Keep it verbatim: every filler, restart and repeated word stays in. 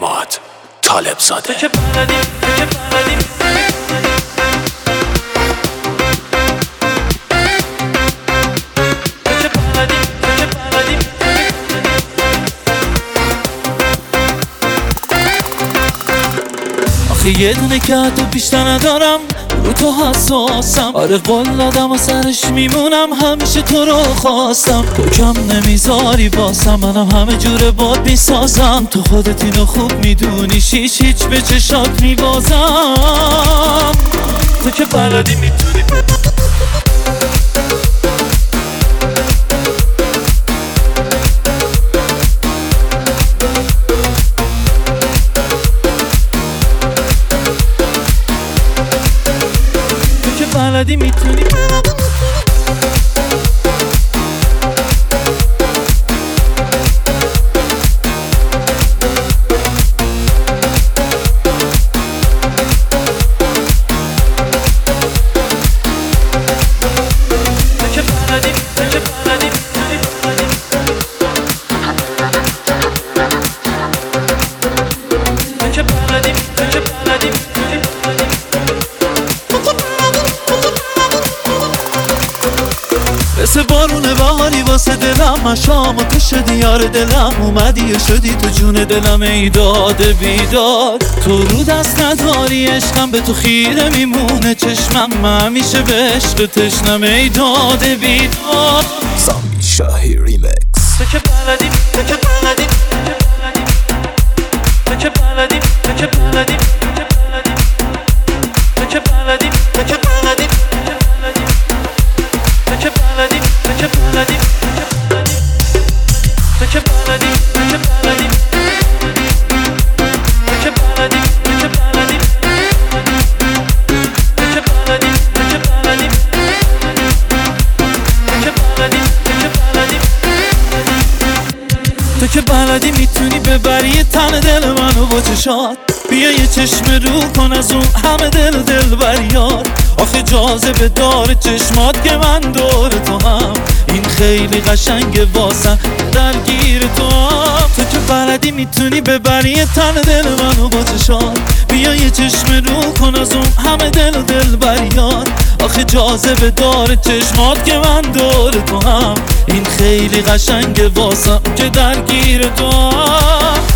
عماد طالب زاده. تو که بلدی تو که بلدی تو که بلدی تو که بلدی آخه یه دونه که حتی بیشتر ندارم، رو تو حساسم. آره قول دادم و سرش میمونم، همیشه تو رو خواستم. تو کم نمیذاری باسم، منم همه جوره باد میسازم. تو خودت اینو خوب میدونی، شیش هیچ به چشات میبازم. تو که بلدی میتونی بلدی میتونی مثل بارون بهاری واسه دلم، مشام و تو شدی یار دلم. اومدی و شدی تو جون دلم، ای داد بیداد. تو رو دست نداری عشقم، به تو خیره میمونه چشمم. من همیشه به عشق تشنم، ای داد بیداد. سامی شاهی ریمکس. تو که بلدی تو که بلدی تو که بلدی تو که بلدی تو که بلدی تو که بلدی تو که بلدی تو که بلدی تو که بلدی تو که بلدی تو که بلدی تو که بلدی تو که بلدی تو که بلدی تو که بلدی تو که بلدی تو که بلدی میتونی ببری تن دل منو با چشات. بیا یه چشم رو کن از اون همه دل دل بریاد. آخه جاذبه داره چشمات که من دور تو هم. این خیلی قشنگه واسم، درگیر تو هم. تو که بلدی میتونی ببری تن دل منو با چشات. بیا یه چشم رو کن از اون همه دل دل بریاد. آخه جاذبه داره چشمات که من دور تو هم. این خیلی قشنگه واسم که درگیر تو هم.